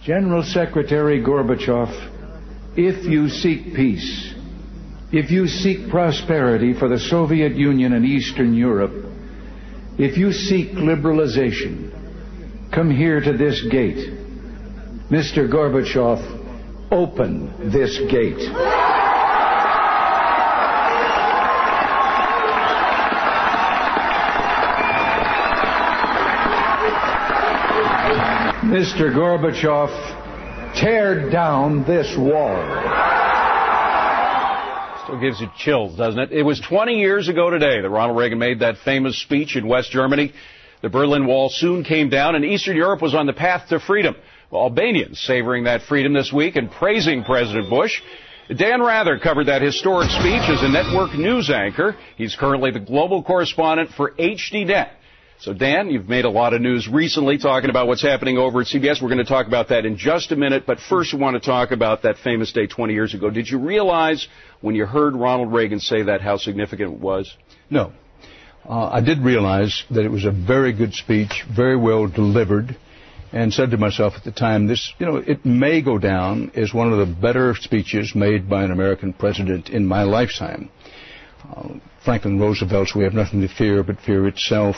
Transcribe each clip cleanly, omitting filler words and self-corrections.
General Secretary Gorbachev, if you seek peace, if you seek prosperity for the Soviet Union and Eastern Europe, if you seek liberalization, come here to this gate. Mr. Gorbachev, open this gate. Mr. Gorbachev, tear down this wall. Still gives you chills, doesn't it? It was 20 years ago today that Ronald Reagan made that famous speech in West Germany. The Berlin Wall soon came down, and Eastern Europe was on the path to freedom. Well, Albanians savoring that freedom this week and praising President Bush. Dan Rather covered that historic speech as a network news anchor. He's currently the global correspondent for HDNet. So, Dan, you've made a lot of news recently talking about what's happening over at CBS. We're going to talk about that in just a minute. But first, we want to talk about that famous day 20 years ago. Did you realize when you heard Ronald Reagan say that how significant it was? No. I did realize that it was a very good speech, very well delivered, and said to myself at the time, it may go down as one of the better speeches made by an American president in my lifetime. Franklin Roosevelt's "We have nothing to fear but fear itself."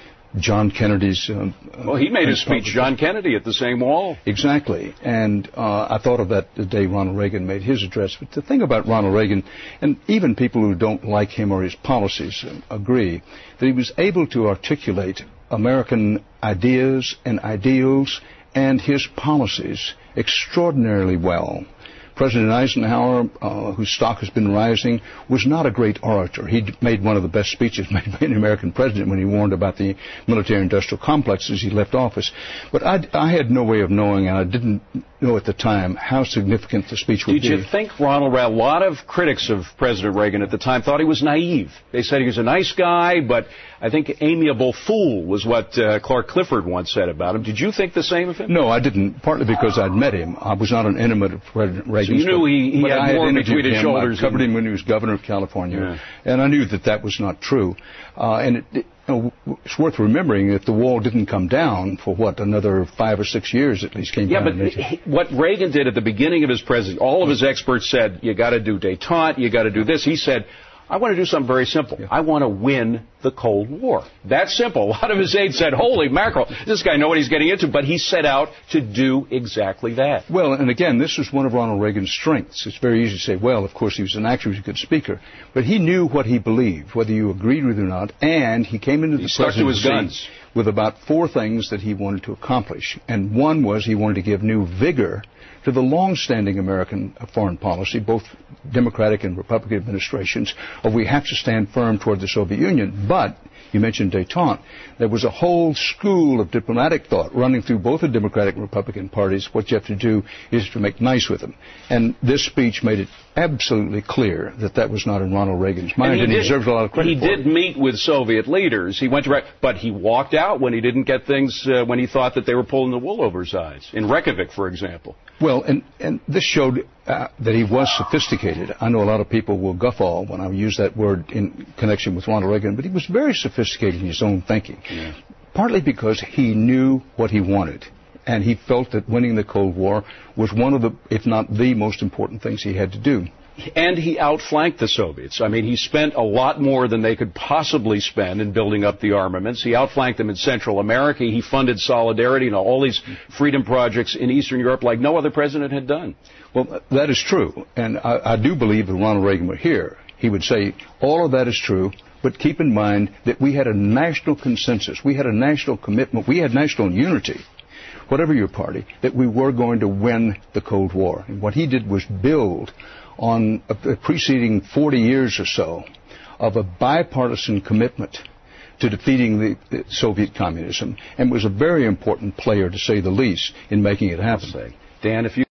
John Kennedy's... well, he made his speech, John Kennedy, at the same wall. Exactly. And I thought of that the day Ronald Reagan made his address. But the thing about Ronald Reagan, and even people who don't like him or his policies agree, that he was able to articulate American ideas and ideals and his policies extraordinarily well. President Eisenhower, whose stock has been rising, was not a great orator. He made one of the best speeches made by an American president when he warned about the military-industrial complex as he left office. But I had no way of knowing, and I didn't know at the time, how significant the speech would be. Did you think a lot of critics of President Reagan at the time thought he was naive? They said he was a nice guy, but I think amiable fool was what Clark Clifford once said about him. Did you think the same of him? No, I didn't, partly because I'd met him. I was not an intimate of President Reagan. So you knew he had more between his shoulders. I covered him when he was governor of California, and I knew that was not true. And it's worth remembering that the wall didn't come down for, another 5 or 6 years at least. Yeah, but what Reagan did at the beginning of his presidency, all of his experts said, you got to do détente, you got to do this. He said, I want to do something very simple. Yeah. I want to win the Cold War. That's simple. A lot of his aides said, holy mackerel, this guy knows what he's getting into, but he set out to do exactly that. Well, and again, this was one of Ronald Reagan's strengths. It's very easy to say, well, of course, he was an actor, he was a good speaker, but he knew what he believed, whether you agreed with it or not, and he came into the presidency with about 4 things that he wanted to accomplish. And one was he wanted to give new vigor to the long-standing American foreign policy, both Democratic and Republican administrations, of we have to stand firm toward the Soviet Union. But, you mentioned détente, there was a whole school of diplomatic thought running through both the Democratic and Republican parties. What you have to do is to make nice with them. And this speech made it absolutely clear that was not in Ronald Reagan's mind, and he deserves a lot of credit for it. He did meet with Soviet leaders. He went to, but he walked out when he didn't get things, when he thought that they were pulling the wool over his eyes. In Reykjavik, for example. Well, and this showed that he was sophisticated. I know a lot of people will guffaw when I use that word in connection with Ronald Reagan, but he was very sophisticated in his own thinking, partly because he knew what he wanted, and he felt that winning the Cold War was one of the, if not the most important things he had to do. And he outflanked the Soviets. I mean, he spent a lot more than they could possibly spend in building up the armaments. He outflanked them in Central America. He funded Solidarity and all these freedom projects in Eastern Europe like no other president had done. Well, that is true. And I do believe if Ronald Reagan were here, he would say, all of that is true, but keep in mind that we had a national consensus. We had a national commitment. We had national unity, whatever your party, that we were going to win the Cold War. And what he did was build on a preceding 40 years or so of a bipartisan commitment to defeating the Soviet communism, and was a very important player, to say the least, in making it happen. Dan, if you